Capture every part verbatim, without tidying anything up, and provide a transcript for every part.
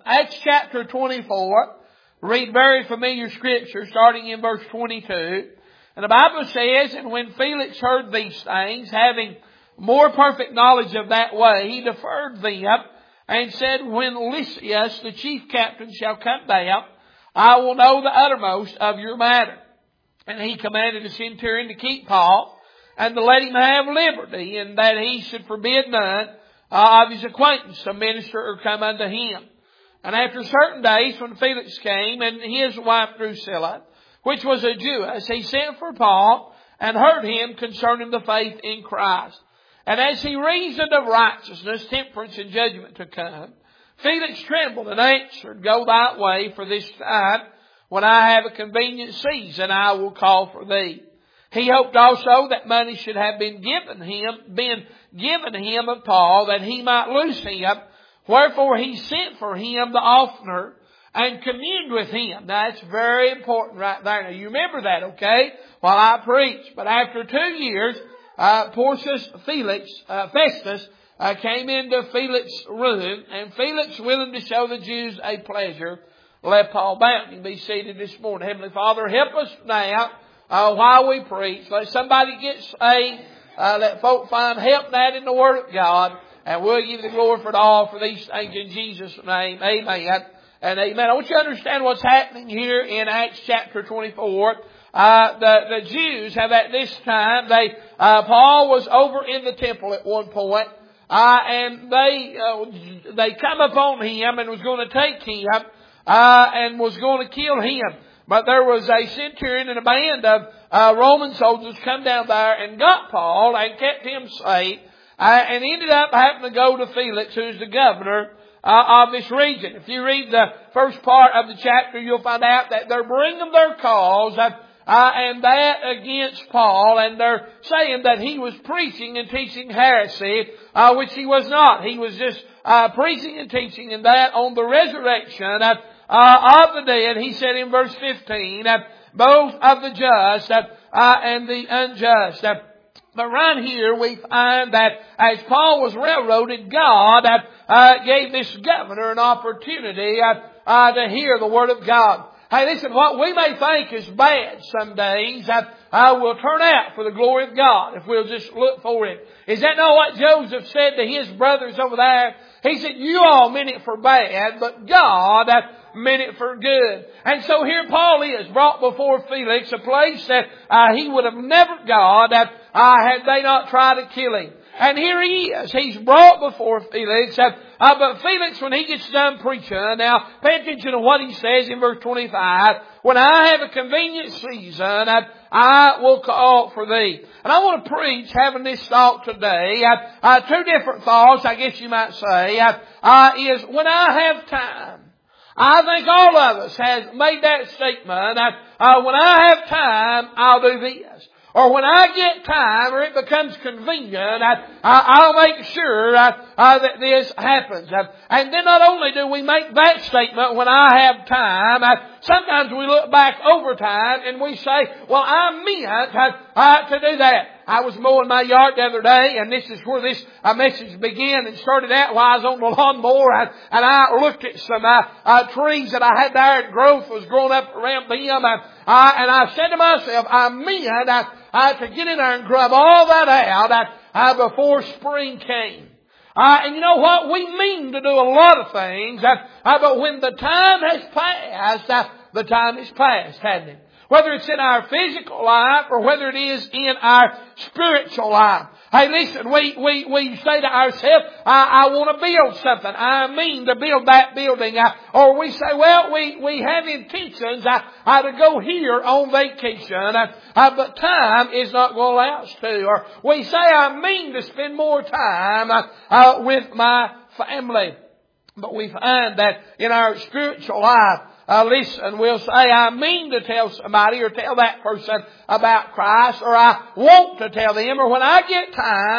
Acts chapter twenty-four. Read very familiar scripture starting in verse twenty-two. And the Bible says, and when Felix heard these things, having more perfect knowledge of that way, he deferred them and said, when Lysias, the chief captain, shall come down, I will know the uttermost of your matter. And he commanded the centurion to keep Paul and to let him have liberty, and that he should forbid none uh, of his acquaintance to minister or come unto him. And after certain days, when Felix came, and his wife Drusilla, which was a Jewess, he sent for Paul and heard him concerning the faith in Christ. And as he reasoned of righteousness, temperance, and judgment to come, Felix trembled and answered, Go thy way, for this time, when I have a convenient season, I will call for thee. He hoped also that money should have been given him, been given him of Paul, that he might loose him. Wherefore he sent for him the oftener and communed with him. Now that's very important right there. Now you remember that, okay? While I preach. But after two years, uh, Porcius Felix, uh, Festus, uh, came into Felix's room, and Felix, willing to show the Jews a pleasure, let Paul bound. You be seated this morning. Heavenly Father, help us now uh, while we preach. Let somebody get saved. Uh, let folk find help that in the Word of God. And we'll give the glory for it all for these things in Jesus' name. Amen. And amen. I want you to understand what's happening here in Acts chapter twenty-four. Uh, the, the Jews have at this time, they, uh, Paul was over in the temple at one point, uh, and they, uh, they come upon him and was going to take him, uh, and was going to kill him. But there was a centurion and a band of, uh, Roman soldiers come down there and got Paul and kept him safe, uh, and ended up having to go to Felix, who's the governor Uh, of this region. If you read the first part of the chapter, you'll find out that they're bringing their cause, uh, uh, and that against Paul, and they're saying that he was preaching and teaching heresy, uh, which he was not. He was just uh, preaching and teaching, and that on the resurrection uh, uh, of the dead. He said in verse fifteen, uh, both of the just uh, uh, and the unjust. Uh, But right here we find that as Paul was railroaded, God uh, uh, gave this governor an opportunity uh, uh, to hear the Word of God. Hey, listen, what we may think is bad some days uh, uh, will turn out for the glory of God if we'll just look for it. Is that not what Joseph said to his brothers over there? He said, you all meant it for bad, but God uh, meant it for good. And so here Paul is brought before Felix, a place that uh, he would have never gone uh, uh, had they not tried to kill him. And here he is. He's brought before Felix. Uh, uh, but Felix, when he gets done preaching, now pay attention to what he says in verse twenty-five. When I have a convenient season, uh, I will call for thee. And I want to preach having this thought today. Uh, uh, two different thoughts, I guess you might say, uh, uh, is when I have time. I think all of us has made that statement. Uh, uh, when I have time, I'll do this. Or when I get time, or it becomes convenient, I, I, I'll make sure uh, uh, that this happens. Uh, and then not only do we make that statement, when I have time, uh, sometimes we look back over time and we say, well, I meant uh, uh, to do that. I was mowing my yard the other day, and this is where this uh, message began and started out while I was on the lawnmower, and, and I looked at some uh, uh, trees that I had there, and growth was growing up around them, and, uh, and I said to myself, I meant uh, uh, to get in there and grub all that out uh, uh, before spring came. Uh, and you know what? We mean to do a lot of things, uh, uh, but when the time has passed, uh, the time has passed, hasn't it? Whether it's in our physical life or whether it is in our spiritual life. Hey, listen, we, we, we say to ourselves, I, I want to build something. I mean to build that building. I, or we say, well, we, we have intentions I, I to go here on vacation, uh, uh, but time is not going to allow us to. Or we say, I mean to spend more time uh, uh, with my family. But we find that in our spiritual life, Uh, listen, we'll say, I mean to tell somebody or tell that person about Christ, or I want to tell them, or when I get time, I,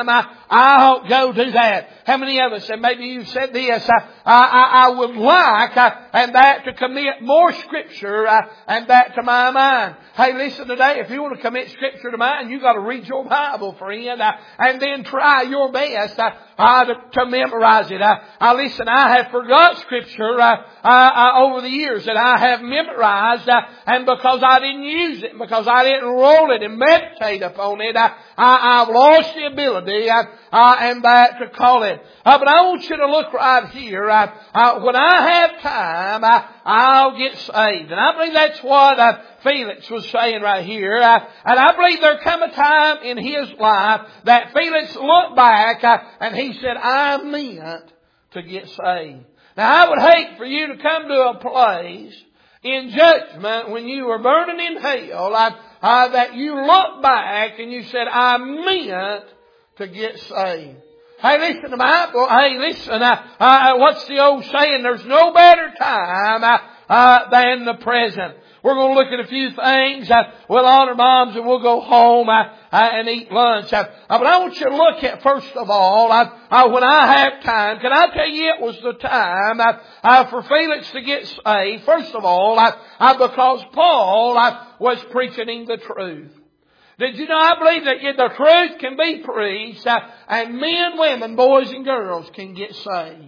I'll go do that. How many of us, and maybe you said this, I, I, I would like uh, and that to commit more Scripture uh, and that to my mind. Hey, listen today, if you want to commit Scripture to mind, you got to read your Bible, friend, uh, and then try your best uh, uh, to, to memorize it. Uh, uh, listen, I have forgot Scripture uh, uh, uh, over the years that I have memorized, uh, and because I didn't use it, because I didn't roll it and meditate upon it, uh, I, I've lost the ability uh, uh, and that to call it. Uh, but I want you to look right here. Uh, uh, when I have time, uh, I'll get saved. And I believe that's what uh, Felix was saying right here. Uh, and I believe there come a time in his life that Felix looked back uh, and he said, I meant to get saved. Now I would hate for you to come to a place in judgment when you were burning in hell uh, uh, that you look back and you said, I meant to get saved. Hey, listen to the Bible. Hey, listen. Uh, uh, what's the old saying? There's no better time uh, uh, than the present. We're going to look at a few things. Uh, we'll honor moms and we'll go home uh, uh, and eat lunch. Uh, uh, but I want you to look at, first of all, uh, uh, when I have time, can I tell you it was the time uh, uh, for Felix to get saved, first of all, uh, uh, because Paul uh, was preaching the truth. Did you know, I believe that the truth can be preached uh, and men, women, boys and girls can get saved.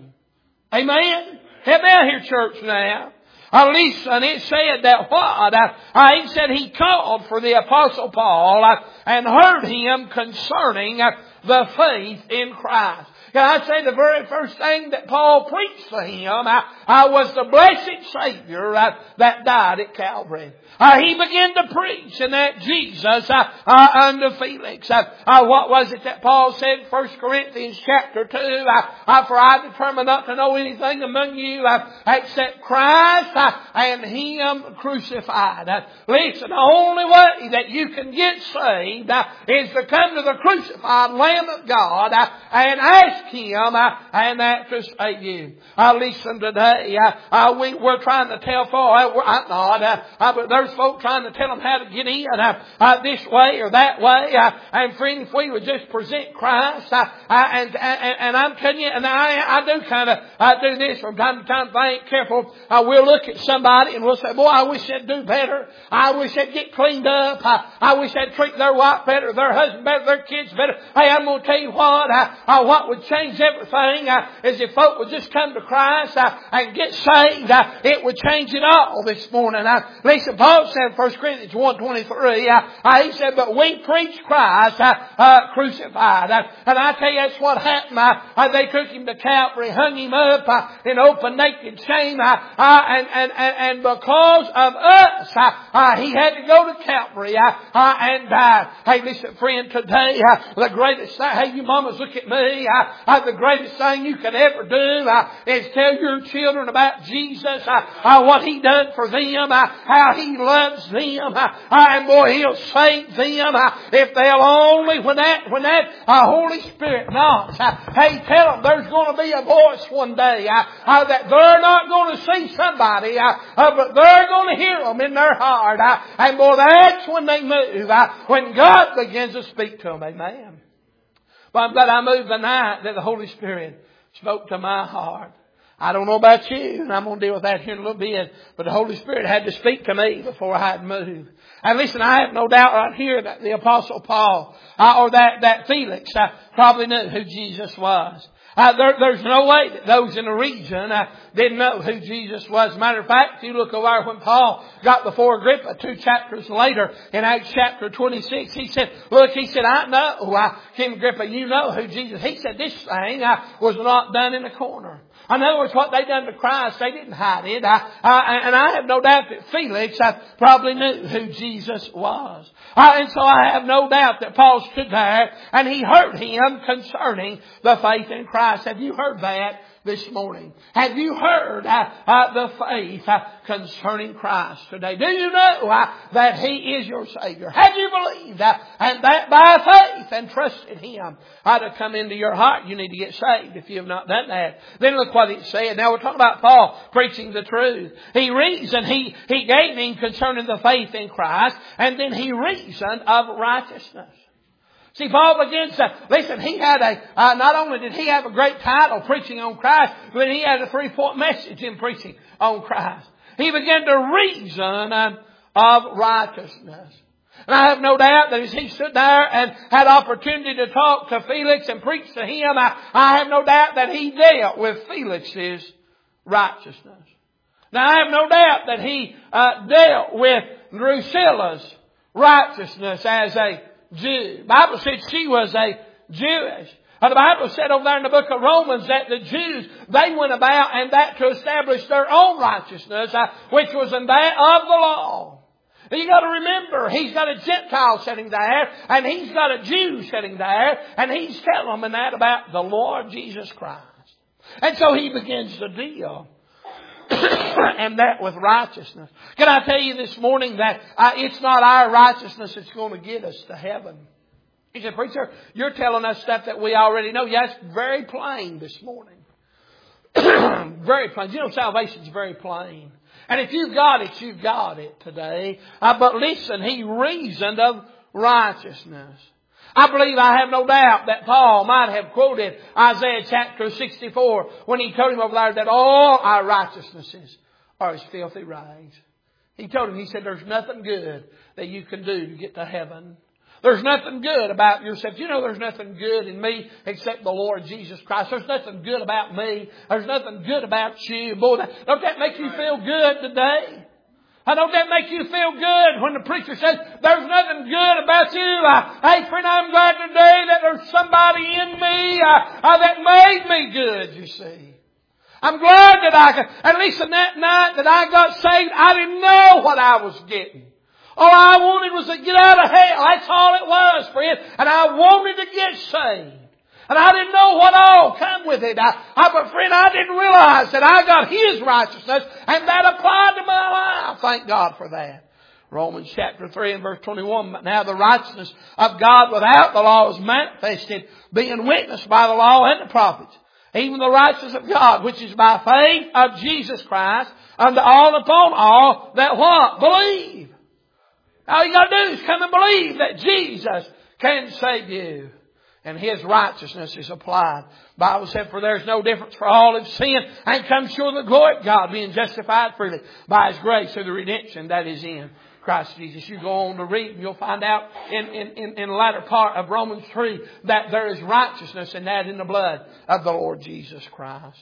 Amen? Help me out here, church, now. Uh, listen, it said that what? Uh, uh, it said he called for the Apostle Paul uh, and heard him concerning uh, the faith in Christ. Can I say the very first thing that Paul preached to him uh, uh, was the blessed Savior uh, that died at Calvary. Uh, he began to preach and that Jesus uh, uh, unto Felix. Uh, uh, what was it that Paul said in First Corinthians chapter two? Uh, uh, for I determined not to know anything among you uh, except Christ uh, and Him crucified. Uh, listen, the only way that you can get saved uh, is to come to the crucified Lamb of God uh, and ask Him uh, and that to save you. Uh, listen today, uh, uh, we, we're trying to tell for, uh, we're, I'm not, uh, uh, but there's folk trying to tell them how to get in uh, uh, this way or that way. Uh, and friend, if we would just present Christ, uh, uh, and, and and I'm telling you, and I I do kind of uh, do this from time to time. If I ain't careful, uh, we'll look at somebody and we'll say, "Boy, I wish they'd do better. I wish they'd get cleaned up. I, I wish they'd treat their wife better, their husband better, their kids better." Hey, I'm going to tell you what. Uh, uh, what would change everything uh, is if folk would just come to Christ uh, and get saved. Uh, it would change it all this morning. Uh, listen, Paul said in First Corinthians one twenty-three, uh, uh, he said, but we preach Christ uh, uh, crucified. Uh, and I tell you, that's what happened. Uh, uh, they took Him to Calvary, hung Him up uh, in open naked shame. Uh, uh, and, and, and, and because of us, uh, uh, He had to go to Calvary uh, uh, and die. Hey, listen, friend, today, uh, the greatest thing, hey, you mamas, look at me. Uh, uh, the greatest thing you can ever do uh, is tell your children about Jesus, uh, uh, what He done for them, uh, how He loves them, uh, and boy, He'll save them uh, if they'll only, when that when that uh, Holy Spirit knocks, uh, hey, tell them there's going to be a voice one day uh, uh, that they're not going to see somebody, uh, uh, but they're going to hear them in their heart, uh, and boy, that's when they move, uh, when God begins to speak to them. Amen. But I'm glad I moved the night that the Holy Spirit spoke to my heart. I don't know about you, and I'm going to deal with that here in a little bit, but the Holy Spirit had to speak to me before I had moved. And listen, I have no doubt right here that the Apostle Paul, uh, or that, that Felix, uh, probably knew who Jesus was. Uh, there, there's no way that those in the region uh, didn't know who Jesus was. Matter of fact, if you look over when Paul got before Agrippa two chapters later in Acts chapter twenty-six, he said, look, he said, I know, uh, King Agrippa, you know who Jesus. He said, this thing uh, was not done in a corner. In other words, what they done to Christ, they didn't hide it. Uh, uh, and I have no doubt that Felix uh, probably knew who Jesus was. Uh, and so I have no doubt that Paul stood there and he heard him concerning the faith in Christ. Have you heard that this morning? Have you heard uh, uh, the faith uh, concerning Christ today? Do you know uh, that He is your Savior? Have you believed uh, and that by faith and trusted Him uh, to come into your heart? You need to get saved if you have not done that. Then look what it said. Now we're talking about Paul preaching the truth. He reasoned, he, he gave him concerning the faith in Christ, and then he reasoned of righteousness. See, Paul begins to, listen, he had a, uh, not only did he have a great title preaching on Christ, but he had a three-point message in preaching on Christ. He began to reason uh, of righteousness. And I have no doubt that as he stood there and had opportunity to talk to Felix and preach to him, I, I have no doubt that he dealt with Felix's righteousness. Now I have no doubt that he uh, dealt with Drusilla's righteousness as a Jew. The Bible said she was a Jewish. And the Bible said over there in the book of Romans that the Jews, they went about and that to establish their own righteousness, uh, which was in that of the law. You got to remember, he's got a Gentile sitting there, and he's got a Jew sitting there, and he's telling them that about the Lord Jesus Christ. And so he begins to deal, and that with righteousness. Can I tell you this morning that uh, it's not our righteousness that's going to get us to heaven? He said, preacher, you're telling us stuff that we already know. Yes, very plain this morning. Very plain. You know, salvation's very plain. And if you've got it, you've got it today. Uh, but listen, he reasoned of righteousness. I believe, I have no doubt, that Paul might have quoted Isaiah chapter sixty-four when he told him over there that all our righteousnesses are as filthy rags. He told him, he said, there's nothing good that you can do to get to heaven. There's nothing good about yourself. You know there's nothing good in me except the Lord Jesus Christ. There's nothing good about me. There's nothing good about you. Boy, don't that make you feel good today? Don't that make you feel good when the preacher says there's nothing good about you? Uh, hey friend, I'm glad today that there's somebody in me uh, uh, that made me good, you see. I'm glad that I could, at least in that night that I got saved, I didn't know what I was getting. All I wanted was to get out of hell. That's all it was, friend. And I wanted to get saved. And I didn't know what all come with it. I, I, but friend, I didn't realize that I got His righteousness and that applied to my life. Thank God for that. Romans chapter three and verse twenty-one. But now the righteousness of God without the law is manifested, being witnessed by the law and the prophets. Even the righteousness of God, which is by faith of Jesus Christ, unto all upon all that what? Believe. All you got to do is come and believe that Jesus can save you. And His righteousness is applied. The Bible said, for there is no difference, for all have sinned and come short of the glory of God, being justified freely by His grace through the redemption that is in Christ Jesus. You go on to read and you'll find out in, in, in, in the latter part of Romans three that there is righteousness in that in the blood of the Lord Jesus Christ.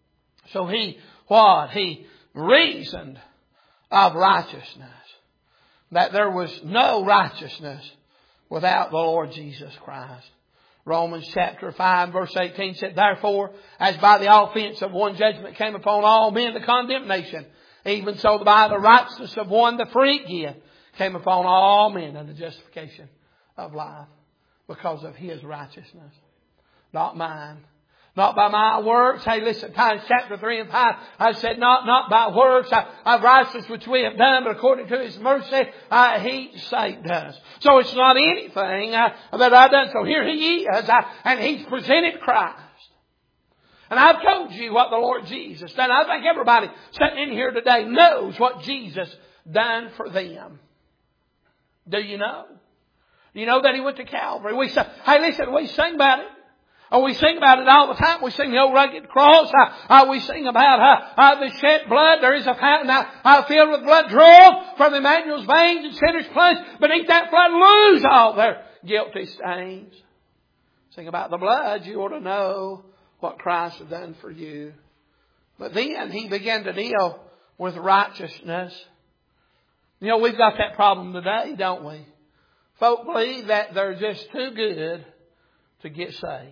So He, what? He reasoned of righteousness. That there was no righteousness without the Lord Jesus Christ. Romans chapter five verse eighteen said, therefore, as by the offense of one judgment came upon all men the condemnation, even so by the righteousness of one the free gift came upon all men unto the justification of life. Because of His righteousness. Not mine. Not by my works. Hey, listen, Titus chapter three and five, I said, not, not by works of righteousness which we have done, but according to His mercy, uh, He saved us. So it's not anything uh, that I've done. So here He is, uh, and He's presented Christ. And I've told you what the Lord Jesus done. I think everybody sitting in here today knows what Jesus done for them. Do you know? Do you know that He went to Calvary? We say, hey, listen, we sing about it. Oh, we sing about it all the time. We sing the old rugged cross. Uh, uh, we sing about uh, uh, the shed blood. There is a fountain uh, uh, filled with blood drawn from Emmanuel's veins, and sinners plunged beneath that flood lose all their guilty stains. Sing about the blood. You ought to know what Christ has done for you. But then He began to deal with righteousness. You know, we've got that problem today, don't we? Folk believe that they're just too good to get saved.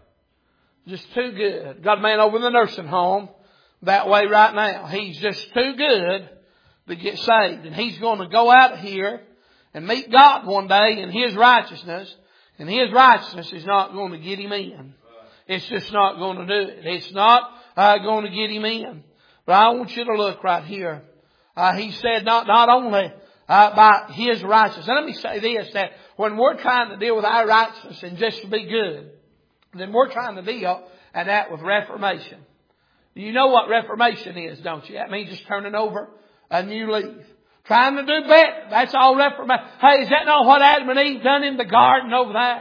Just too good. Got a man over in the nursing home that way right now. He's just too good to get saved. And he's going to go out of here and meet God one day in His righteousness. And His righteousness is not going to get him in. It's just not going to do it. It's not uh, going to get him in. But I want you to look right here. Uh, he said not, not only uh, by His righteousness. And let me say this, that when we're trying to deal with our righteousness and just to be good, then we're trying to deal and that with reformation. You know what reformation is, don't you? That means just turning over a new leaf. Trying to do better. That's all reformation. Hey, is that not what Adam and Eve done in the garden over there?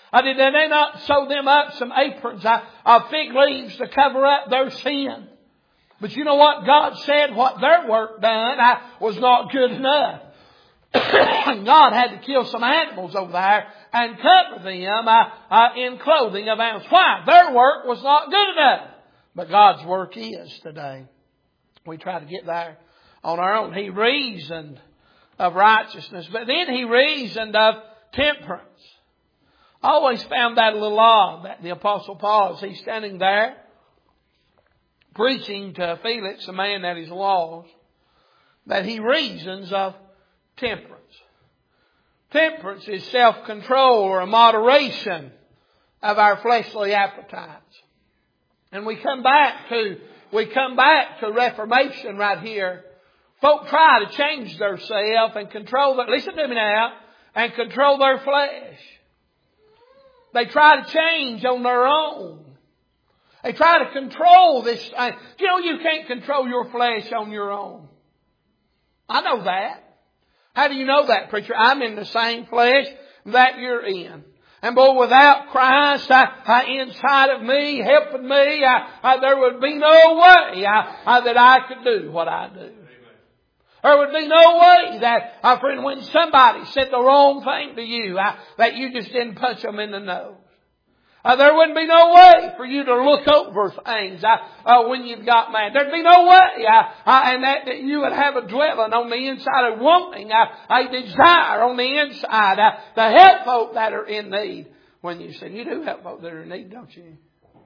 Uh, did they not sew them up some aprons uh, of fig leaves to cover up their sin? But you know what? God said what their work done uh, was not good enough. God had to kill some animals over there and cover them uh, uh, in clothing of animals. Why? Their work was not good enough. But God's work is today. We try to get there on our own. He reasoned of righteousness, but then He reasoned of temperance. I always found that a little odd, that the Apostle Paul, as he's standing there preaching to Felix, a man that is lost, that he reasons of temperance. Temperance is self-control or a moderation of our fleshly appetites. And we come back to, we come back to Reformation right here. Folk try to change themselves and control their, listen to me now, and control their flesh. They try to change on their own. They try to control this. You know, you can't control your flesh on your own. I know that. How do you know that, preacher? I'm in the same flesh that you're in. And boy, without Christ uh, uh, inside of me, helping me, uh, uh, there would be no way uh, uh, that I could do what I do. There would be no way that, uh, friend, when somebody said the wrong thing to you, uh, that you just didn't punch them in the nose. Uh, there wouldn't be no way for you to look over things uh, uh, when you've got mad. There'd be no way, uh, uh, and that, that you would have a dwelling on the inside of wanting, uh, a desire on the inside uh, to help folk that are in need. When you say, you do help folk that are in need, don't you?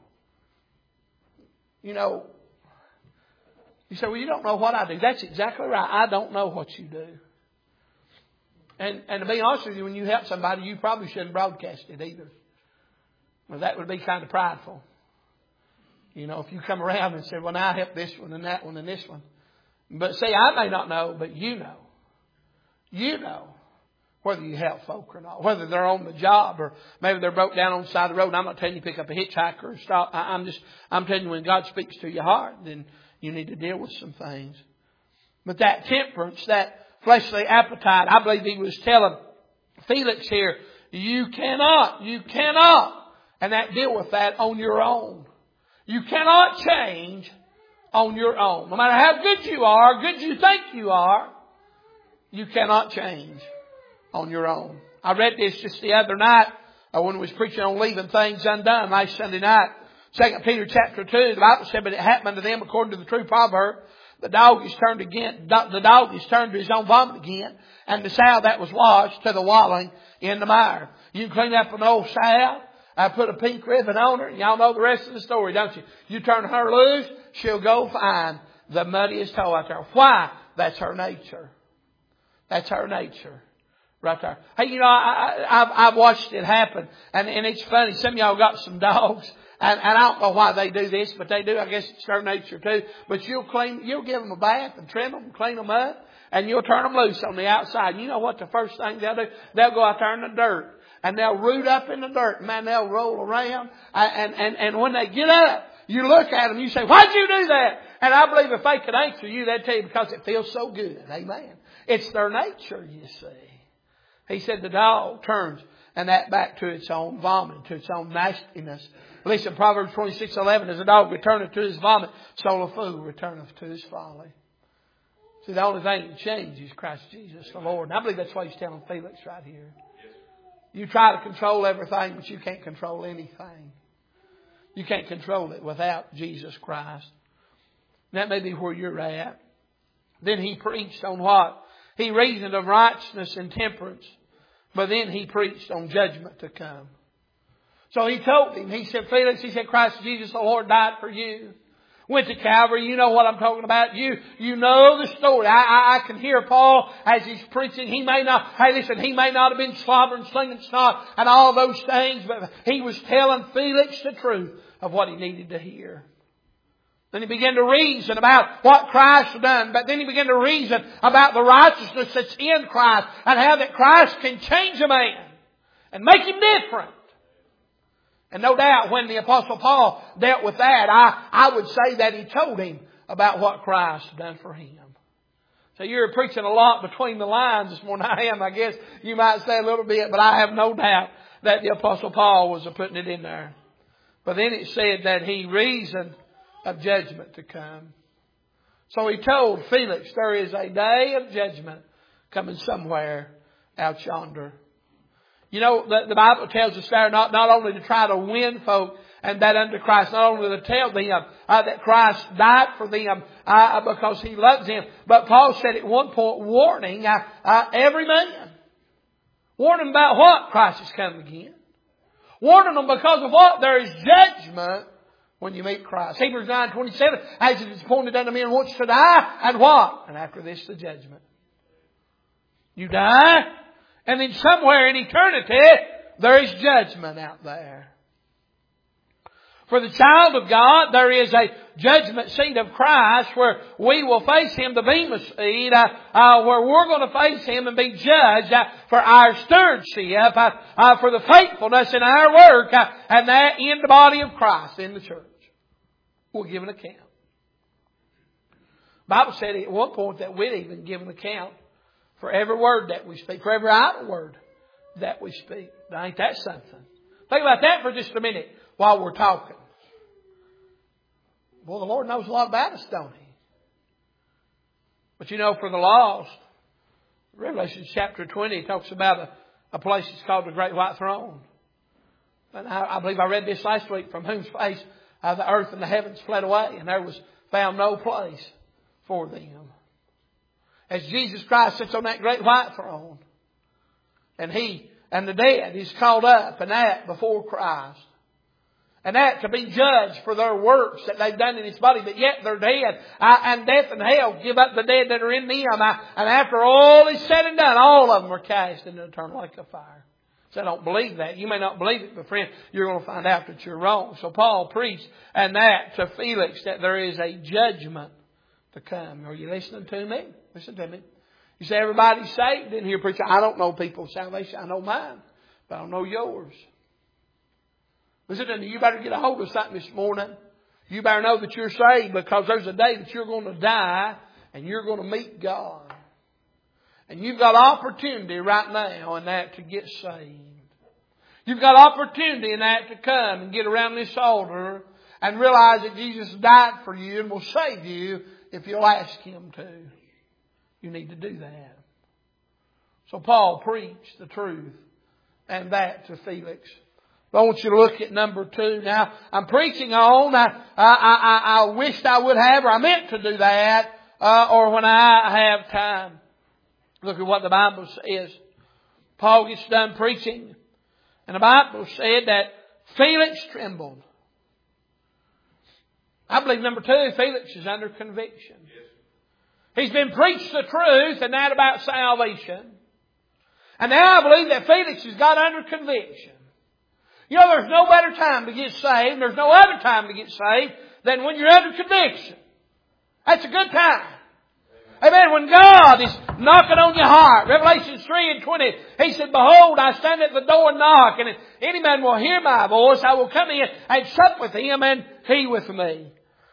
You know, you say, well, you don't know what I do. That's exactly right. I don't know what you do. And, and to be honest with you, when you help somebody, you probably shouldn't broadcast it either. Well, that would be kind of prideful. You know, if you come around and say, well, now I help this one and that one and this one. But see, I may not know, but you know. You know whether you help folk or not. Whether they're on the job or maybe they're broke down on the side of the road. And I'm not telling you to pick up a hitchhiker or stop. I, I'm just, I'm telling you when God speaks to your heart, then you need to deal with some things. But that temperance, that fleshly appetite, I believe he was telling Felix here, you cannot, you cannot. And that deal with that on your own. You cannot change on your own. No matter how good you are, good you think you are, you cannot change on your own. I read this just the other night uh, when I was preaching on leaving things undone last Sunday night. Second Peter chapter two, the Bible said, but it happened to them according to the true proverb. The dog is turned again, the dog is turned to his own vomit again, and the sow that was washed to the wallowing in the mire. You can clean up an old sow. I put a pink ribbon on her, and y'all know the rest of the story, don't you? You turn her loose, she'll go find the muddiest hole out there. Why? That's her nature. That's her nature. Right there. Hey, you know, I, I, I've, I've watched it happen, and, and it's funny. Some of y'all got some dogs, and, and I don't know why they do this, but they do. I guess it's their nature too. But you'll clean, you'll give them a bath and trim them and clean them up, and you'll turn them loose on the outside. You know what the first thing they'll do? They'll go out there in the dirt. And they'll root up in the dirt. Man, they'll roll around. And, and, and when they get up, you look at them, you say, why'd you do that? And I believe if they could answer you, they'd tell you because it feels so good. Amen. It's their nature, you see. He said the dog turns and that back to its own vomit, to its own nastiness. Listen, Proverbs twenty-six eleven, as a dog returneth to his vomit, so a fool returneth to his folly. See, the only thing that changes is Christ Jesus the Lord. And I believe that's why he's telling Felix right here. You try to control everything, but you can't control anything. You can't control it without Jesus Christ. And that may be where you're at. Then he preached on what? He reasoned of righteousness and temperance. But then he preached on judgment to come. So he told him, he said, Felix, he said, Christ Jesus the Lord died for you. Went to Calvary. You know what I'm talking about. You, you know the story. I, I, I can hear Paul as he's preaching. He may not, hey listen, he may not have been slobbering, slinging snot and all those things, but he was telling Felix the truth of what he needed to hear. Then he began to reason about what Christ had done. But then he began to reason about the righteousness that's in Christ and how that Christ can change a man and make him different. And no doubt when the Apostle Paul dealt with that, I, I would say that he told him about what Christ had done for him. So you're preaching a lot between the lines this morning. I am, I guess you might say a little bit, but I have no doubt that the Apostle Paul was putting it in there. But then it said that he reasoned of judgment to come. So he told Felix, there is a day of judgment coming somewhere out yonder. You know, the, the Bible tells us there not, not only to try to win folk and that unto Christ, not only to tell them uh, that Christ died for them uh, because He loves them, but Paul said at one point, warning uh, uh, every man. Warning about what? Christ is coming again. Warning them because of what? There is judgment when you meet Christ. Hebrews nine twenty-seven, as it is appointed unto men once to die, and what? And after this, the judgment. You die, and then somewhere in eternity, there is judgment out there. For the child of God, there is a judgment seat of Christ where we will face Him, the Bema seat, uh, uh, where we're going to face Him and be judged uh, for our stewardship, uh, uh, for the faithfulness in our work, uh, and that in the body of Christ, in the church. We'll give an account. The Bible said at one point that we'd even give an account for every word that we speak, for every idle word that we speak. Now, ain't that something? Think about that for just a minute while we're talking. Well, the Lord knows a lot about us, don't He? But you know, for the lost, Revelation chapter twenty talks about a, a place that's called the Great White Throne. And I, I believe I read this last week, from whose face uh, the earth and the heavens fled away, and there was found no place for them. As Jesus Christ sits on that great white throne, and He and the dead is called up and that before Christ. And that to be judged for their works that they've done in His body, but yet they're dead. Uh, and death and hell give up the dead that are in them. Uh, and after all is said and done, all of them are cast into the eternal lake of fire. So I don't believe that. You may not believe it, but friend, you're going to find out that you're wrong. So Paul preached and that to Felix, that there is a judgment to come. Are you listening to me? Listen to me. You say everybody's saved in here, preacher. I don't know people's salvation. I know mine, but I don't know yours. Listen to me. You better get a hold of something this morning. You better know that you're saved, because there's a day that you're going to die and you're going to meet God. And you've got opportunity right now in that to get saved. You've got opportunity in that to come and get around this altar and realize that Jesus died for you and will save you if you'll ask Him to. You need to do that. So Paul preached the truth and that to Felix. I want you to look at number two. Now, I'm preaching on, I, I, I, I wished I would have, or I meant to do that, uh, or when I have time. Look at what the Bible says. Paul gets done preaching, and the Bible said that Felix trembled. I believe number two, Felix is under conviction. He's been preached the truth and that about salvation. And now I believe that Felix has got under conviction. You know, there's no better time to get saved. There's no other time to get saved than when you're under conviction. That's a good time. Amen. When God is knocking on your heart. Revelation three and twenty. He said, behold, I stand at the door and knock. And if any man will hear my voice, I will come in and sup with him and he with me.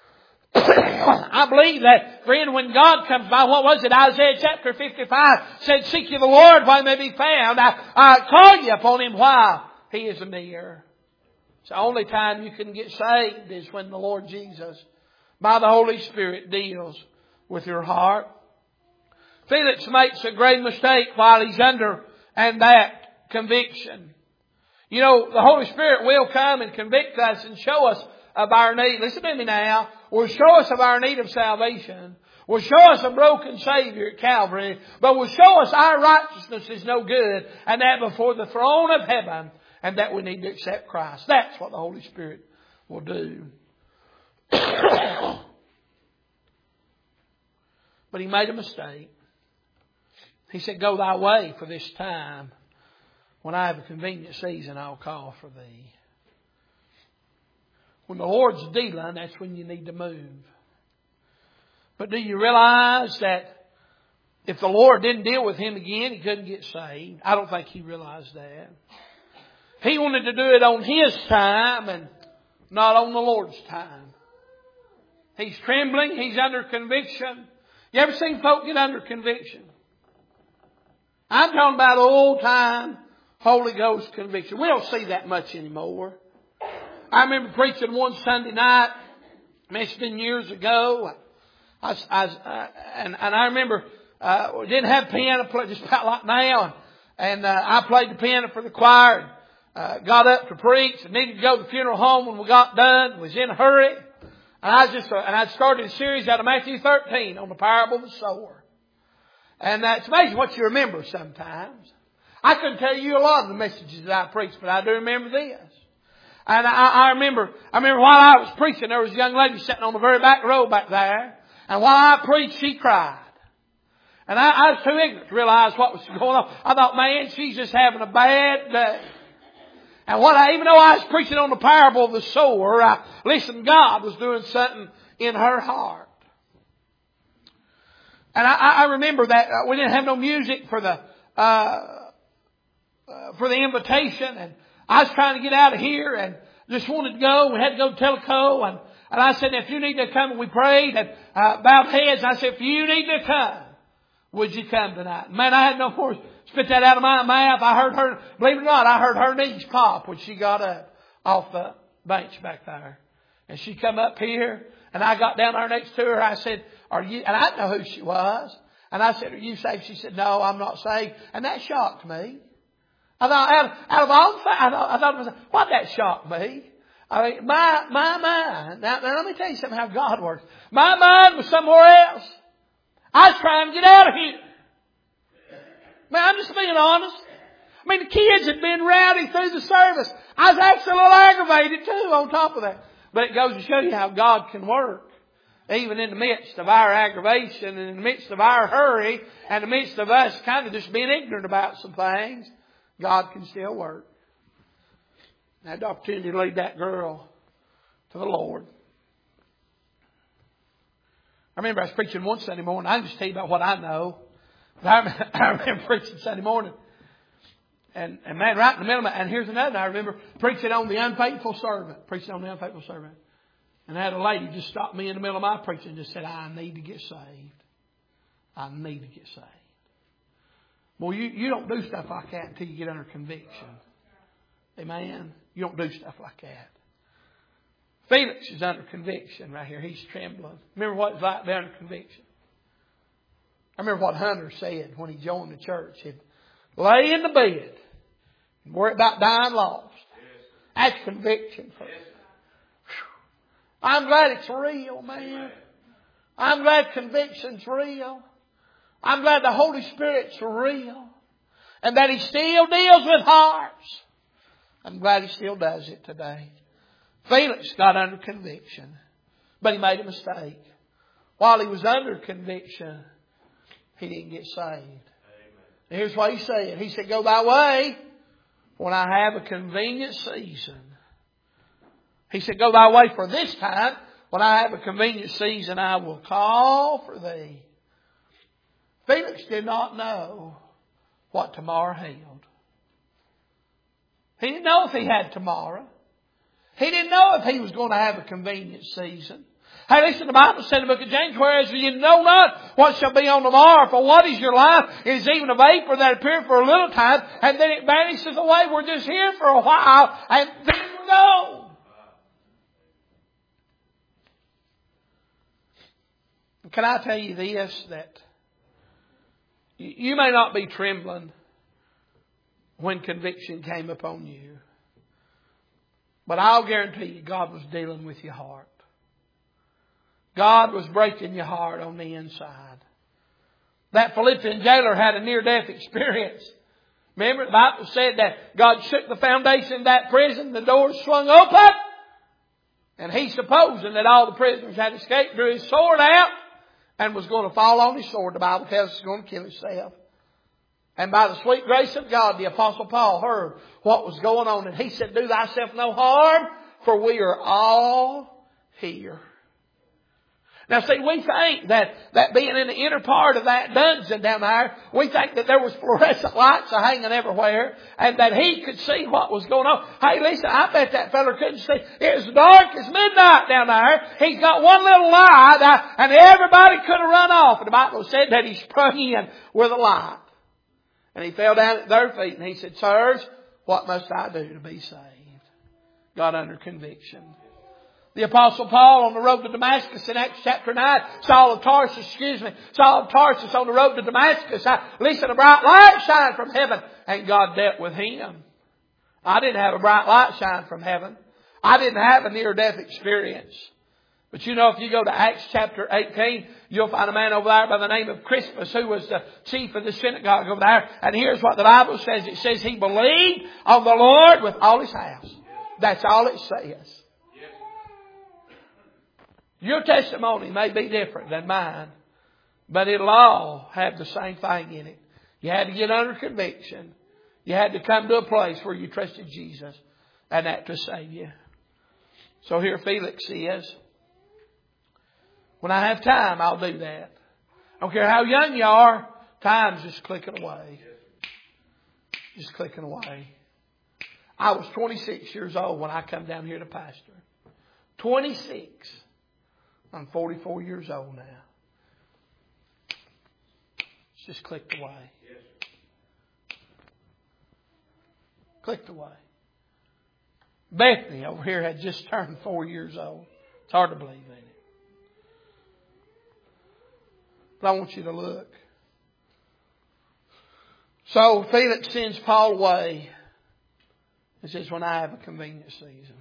I believe that, friend, when God comes by, what was it? Isaiah chapter fifty-five said, seek ye the Lord while he may be found. I, I call you upon Him while He is near. It's the only time you can get saved is when the Lord Jesus, by the Holy Spirit, deals with your heart. Felix makes a great mistake while he's under and that conviction. You know, the Holy Spirit will come and convict us and show us of our need. Listen to me now. Will show us of our need of salvation. Will show us a broken Savior at Calvary. But will show us our righteousness is no good. And that before the throne of heaven. And that we need to accept Christ. That's what the Holy Spirit will do. But he made a mistake. He said, go thy way, for this time. When I have a convenient season, I'll call for thee. When the Lord's dealing, that's when you need to move. But do you realize that if the Lord didn't deal with him again, he couldn't get saved? I don't think he realized that. He wanted to do it on his time and not on the Lord's time. He's trembling. He's under conviction. You ever seen folk get under conviction? I'm talking about old time Holy Ghost conviction. We don't see that much anymore. I remember preaching one Sunday night. It's been years ago. I, I, uh, and, and I remember uh, we didn't have piano play just about like now. And, and uh, I played the piano for the choir. And, uh, got up to preach. And needed to go to the funeral home when we got done. Was in a hurry. And I just uh, and I started a series out of Matthew thirteen on the parable of the sower. And uh, it's amazing what you remember sometimes. I couldn't tell you a lot of the messages that I preached, but I do remember this. And I, I remember, I remember while I was preaching, there was a young lady sitting on the very back row back there. And while I preached, she cried. And I, I was too ignorant to realize what was going on. I thought, man, she's just having a bad day. And what I, even though I was preaching on the parable of the sower, I listened, God was doing something in her heart. And I, I remember that uh, we didn't have no music for the, uh, uh, for the invitation. And I was trying to get out of here and just wanted to go. We had to go to Tellico. And, and I said, if you need to come, and we prayed and uh, bowed heads. I said, if you need to come, would you come tonight? Man, I had no more spit that out of my mouth. I heard her, believe it or not, I heard her knees pop when she got up off the bench back there. And she come up here and I got down there next to her. I said, are you, and I didn't know who she was. And I said, are you saved? She said, no, I'm not saved. And that shocked me. I thought, out, out of all the things, I thought, I thought, it was, why that shocked me? I mean, my, my mind, now, now let me tell you something how God works. My mind was somewhere else. I was trying to get out of here. Man, I'm just being honest. I mean, the kids had been rowdy through the service. I was actually a little aggravated too on top of that. But it goes to show you how God can work. Even in the midst of our aggravation and in the midst of our hurry and in the midst of us kind of just being ignorant about some things, God can still work. I had the opportunity to lead that girl to the Lord. I remember I was preaching one Sunday morning. I can just tell you about what I know. But I remember, I remember preaching Sunday morning. And, and man, right in the middle of it, and here's another. I remember preaching on the unfaithful servant. Preaching on the unfaithful servant. And I had a lady just stop me in the middle of my preaching and just said, I need to get saved. I need to get saved. Well, you, you don't do stuff like that until you get under conviction. Amen? You don't do stuff like that. Felix is under conviction right here. He's trembling. Remember what it's like to be under conviction? I remember what Hunter said when he joined the church. He'd lay in the bed and worry about dying lost. That's conviction for you. I'm glad it's real, man. I'm glad conviction's real. I'm glad the Holy Spirit's real. And that He still deals with hearts. I'm glad He still does it today. Felix got under conviction. But he made a mistake. While he was under conviction, he didn't get saved. And here's what he said. He said, go thy way when I have a convenient season. He said, go thy way for this time. When I have a convenient season, I will call for thee. Felix did not know what tomorrow held. He didn't know if he had tomorrow. He didn't know if he was going to have a convenient season. Hey, listen, the Bible said in the book of James, whereas you know not what shall be on the morrow, for what is your life? It is even a vapor that appears for a little time, and then it vanishes away. We're just here for a while, and then we go. Can I tell you this, that you may not be trembling when conviction came upon you. But I'll guarantee you God was dealing with your heart. God was breaking your heart on the inside. That Philippian jailer had a near-death experience. Remember, the Bible said that God shook the foundation of that prison, the doors swung open, and he, supposing that all the prisoners had escaped, drew his sword out and was going to fall on his sword. The Bible tells us he was going to kill himself. And by the sweet grace of God, the Apostle Paul heard what was going on. And he said, do thyself no harm, for we are all here. Now see, we think that, that being in the inner part of that dungeon down there, we think that there was fluorescent lights hanging everywhere and that he could see what was going on. Hey, listen, I bet that fella couldn't see. It was dark as midnight down there. He's got one little light uh, and everybody could have run off. And the Bible said that he sprung in with a light. And he fell down at their feet and he said, Sirs, what must I do to be saved? Got under conviction. The Apostle Paul on the road to Damascus in Acts chapter nine, Saul of Tarsus, excuse me, Saul of Tarsus on the road to Damascus. I, listen, a bright light shined from heaven and God dealt with him. I didn't have a bright light shine from heaven. I didn't have a near-death experience. But you know, if you go to Acts chapter eighteen, you'll find a man over there by the name of Crispus who was the chief of the synagogue over there. And here's what the Bible says. It says he believed on the Lord with all his house. That's all it says. Your testimony may be different than mine, but it'll all have the same thing in it. You had to get under conviction. You had to come to a place where you trusted Jesus and that to save you. So here Felix says, when I have time, I'll do that. I don't care how young you are, time's just clicking away. Just clicking away. I was twenty-six years old when I come down here to pastor. twenty-six. I'm forty-four years old now. It's just clicked away. Clicked away. Bethany over here had just turned four years old. It's hard to believe, ain't it? But I want you to look. So Felix sends Paul away. It says, when I have a convenient season.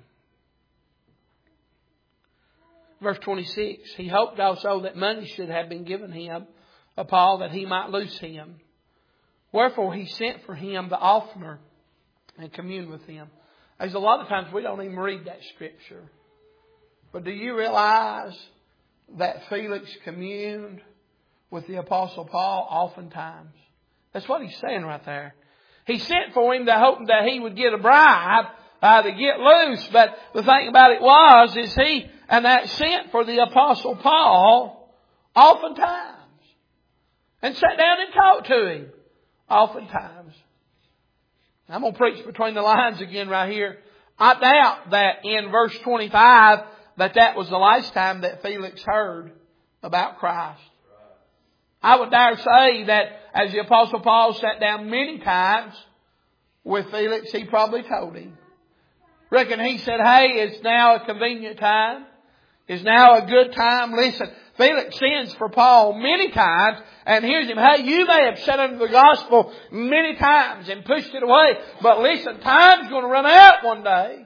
Verse twenty-six, he hoped also that money should have been given him of Paul that he might loose him. Wherefore he sent for him the oftener and communed with him. There's a lot of times we don't even read that scripture. But do you realize that Felix communed with the Apostle Paul oftentimes? That's what he's saying right there. He sent for him to hope that he would get a bribe uh, to get loose. But the thing about it was, is he and that sent for the Apostle Paul oftentimes. And sat down and talked to him oftentimes. I'm going to preach between the lines again right here. I doubt that in verse twenty-five that that was the last time that Felix heard about Christ. I would dare say that as the Apostle Paul sat down many times with Felix, he probably told him. Reckon he said, hey, it's now a convenient time. It's now a good time. Listen, Felix sends for Paul many times and hears him, hey, you may have said unto the gospel many times and pushed it away. But listen, time's going to run out one day.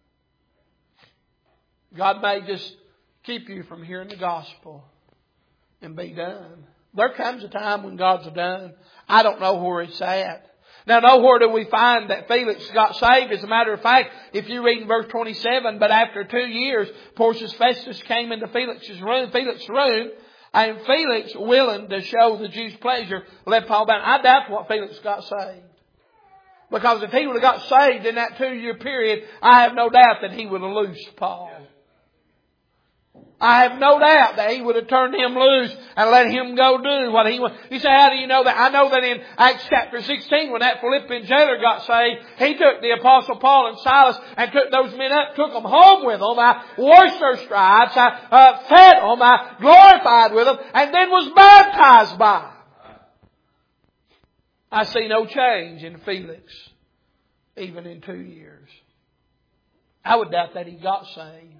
God may just keep you from hearing the gospel and be done. There comes a time when God's done. I don't know where it's at. Now, nowhere do we find that Felix got saved. As a matter of fact, if you read in verse twenty-seven, but after two years, Porcius Festus came into Felix's room, Felix's room, and Felix, willing to show the Jews' pleasure, left Paul bound. I doubt what Felix got saved. Because if he would have got saved in that two-year period, I have no doubt that he would have loosed Paul. I have no doubt that he would have turned him loose and let him go do what he wanted. You say, how do you know that? I know that in Acts chapter sixteen, when that Philippian jailer got saved, he took the Apostle Paul and Silas and took those men up, took them home with them. I washed their stripes. I uh, fed them. I glorified with them, and then was baptized by them. I see no change in Felix, even in two years. I would doubt that he got saved.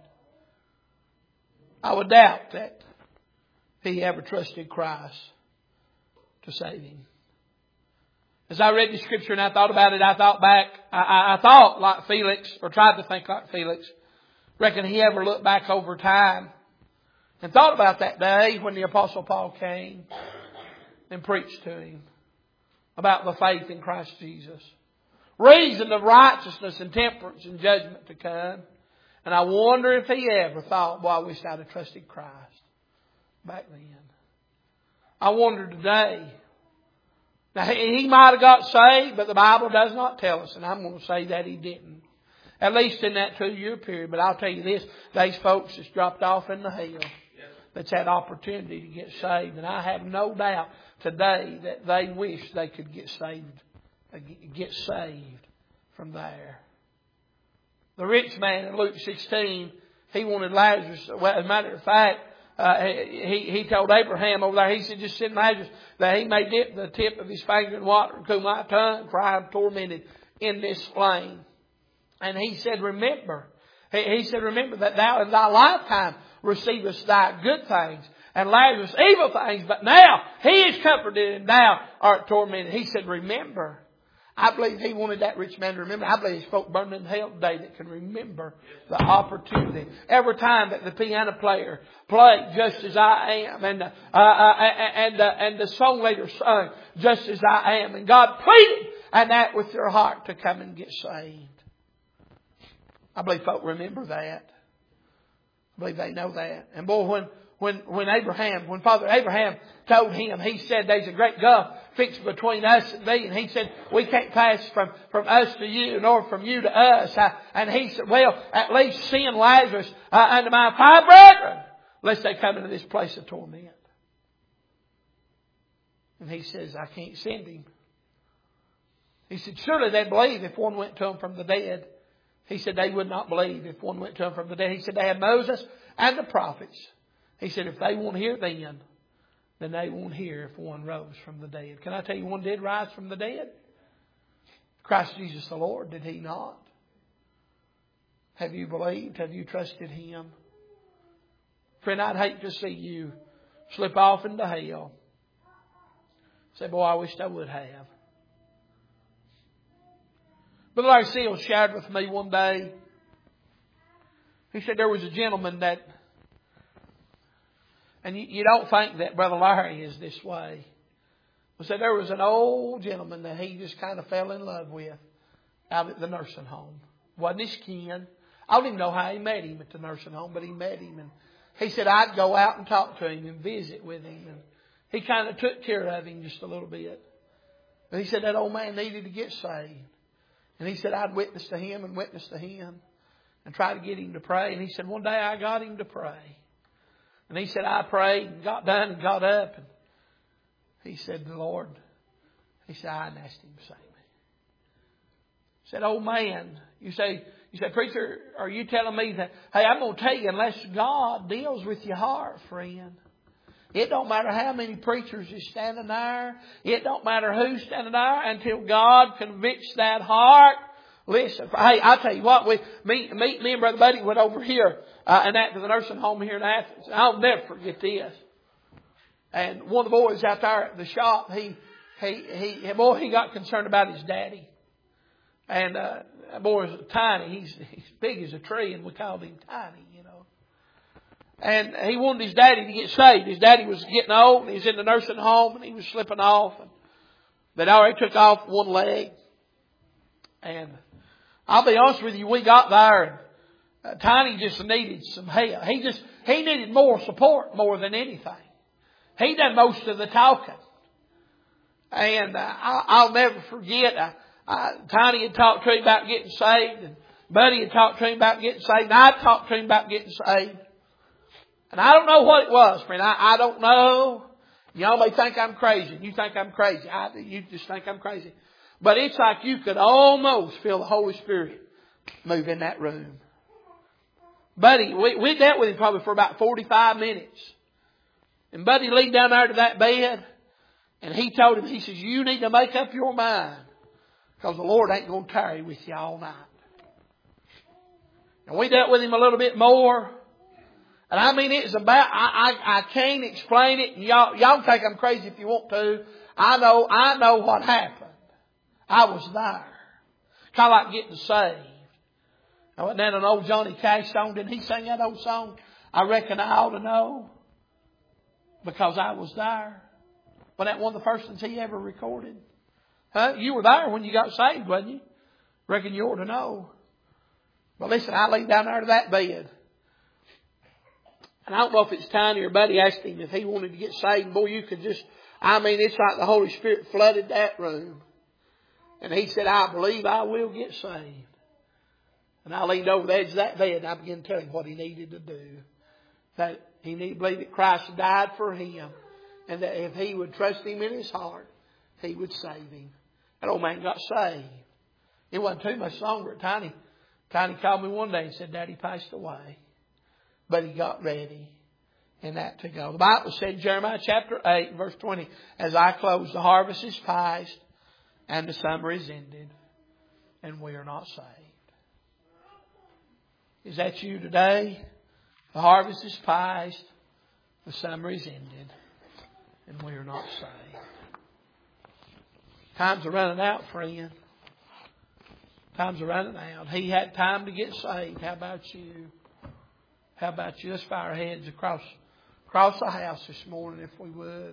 I would doubt that he ever trusted Christ to save him. As I read the scripture and I thought about it, I thought back, I, I, I thought like Felix, or tried to think like Felix. Reckon he ever looked back over time and thought about that day when the Apostle Paul came and preached to him about the faith in Christ Jesus. Reason of righteousness and temperance and judgment to come. And I wonder if he ever thought, boy, I wish I'd have trusted Christ back then. I wonder today. Now, he might have got saved, but the Bible does not tell us. And I'm going to say that he didn't. At least in that two-year period. But I'll tell you this, these folks just dropped off into hell. that's had opportunity to get saved. And I have no doubt today that they wish they could get saved, get saved from there. The rich man in Luke sixteen, he wanted Lazarus. Well, as a matter of fact, uh, he, he told Abraham over there, he said, just send Lazarus that he may dip the tip of his finger in water and cool my tongue, for I am tormented in this flame. And he said, remember, he, he said, remember that thou in thy lifetime receivest thy good things, and Lazarus evil things, but now he is comforted and thou art tormented. He said, remember. I believe he wanted that rich man to remember. I believe he spoke burning in hell today that can remember the opportunity. Every time that the piano player played Just As I Am, and the, uh, uh, and, uh, and the song leader sung Just As I Am, and God pleaded and that with your heart to come and get saved. I believe folk remember that. I believe they know that. And boy, when When, when Abraham, when Father Abraham told him, he said, there's a great gulf fixed between us and thee. And he said, we can't pass from, from us to you, nor from you to us. Uh, and he said, well, at least send Lazarus uh, unto my five brethren, lest they come into this place of torment. And he says, I can't send him. He said, surely they'd believe if one went to them from the dead. He said, they would not believe if one went to them from the dead. He said, they had Moses and the prophets. He said, if they won't hear then, then they won't hear if one rose from the dead. Can I tell you, one did rise from the dead? Christ Jesus the Lord, did He not? Have you believed? Have you trusted Him? Friend, I'd hate to see you slip off into hell. Say, boy, I wished I would have. Brother Larry Seals shared with me one day. He said there was a gentleman that, and you, you don't think that Brother Larry is this way. He said there was an old gentleman that he just kind of fell in love with out at the nursing home. Wasn't his kin. I don't even know how he met him at the nursing home, but he met him. And he said I'd go out and talk to him and visit with him. And he kind of took care of him just a little bit. But he said that old man needed to get saved. And he said I'd witness to him and witness to him and try to get him to pray. And he said one day I got him to pray. And he said I prayed and got done and got up. And he said the Lord, he said I asked Him to save me. He said, old man, you say, you say, preacher, are you telling me that, hey, I'm going to tell you, unless God deals with your heart, friend, it don't matter how many preachers is standing there. It don't matter who's standing there until God convicts that heart. Listen, hey, I'll tell you what, we, me, me, me and Brother Buddy went over here uh, and at the nursing home here in Athens. I'll never forget this. And one of the boys out there at the shop, he, he, he, boy, he got concerned about his daddy. And uh, that boy was tiny. He's, he's big as a tree, and we called him Tiny, you know. And he wanted his daddy to get saved. His daddy was getting old, and he was in the nursing home, and he was slipping off. And they'd already took off one leg. And I'll be honest with you, we got there, and uh, Tiny just needed some help. He just, he needed more support more than anything. He done most of the talking. And uh, I, I'll never forget, uh, uh, Tiny had talked to him about getting saved, and Buddy had talked to him about getting saved, and I talked to him about getting saved. And I don't know what it was, friend. I, I don't know. Y'all may think I'm crazy. You think I'm crazy. I, you just think I'm crazy. But it's like you could almost feel the Holy Spirit move in that room. Buddy, we, we dealt with him probably for about forty-five minutes. And Buddy leaned down there to that bed, and he told him, he says, you need to make up your mind, because the Lord ain't going to tarry with you all night. And we dealt with him a little bit more. And I mean, it's about, I, I, I can't explain it. And y'all, y'all think I'm crazy if you want to. I know, I know what happened. I was there. Kind of like getting saved. I went down an old Johnny Cash song. Didn't he sing that old song? I reckon I ought to know. Because I was there. Wasn't that one of the first ones he ever recorded? Huh? You were there when you got saved, wasn't you? Reckon you ought to know. But listen, I laid down there to that bed. And I don't know if it's Tiny or Buddy asked him if he wanted to get saved. Boy, you could just, I mean, it's like the Holy Spirit flooded that room. And he said, I believe I will get saved. And I leaned over the edge of that bed and I began to tell him what he needed to do. That He needed to believe that Christ died for him. And that if he would trust Him in his heart, He would save him. That old man got saved. It wasn't too much longer. Tiny, Tiny called me one day and said, Daddy passed away. But he got ready. And that to go. The Bible said in Jeremiah chapter eight, verse twenty, as I close, the harvest is past and the summer is ended, and we are not saved. Is that you today? The harvest is past, the summer is ended, and we are not saved. Times are running out, friend. Times are running out. He had time to get saved. How about you? How about you? Let's bow our heads across, across the house this morning if we would.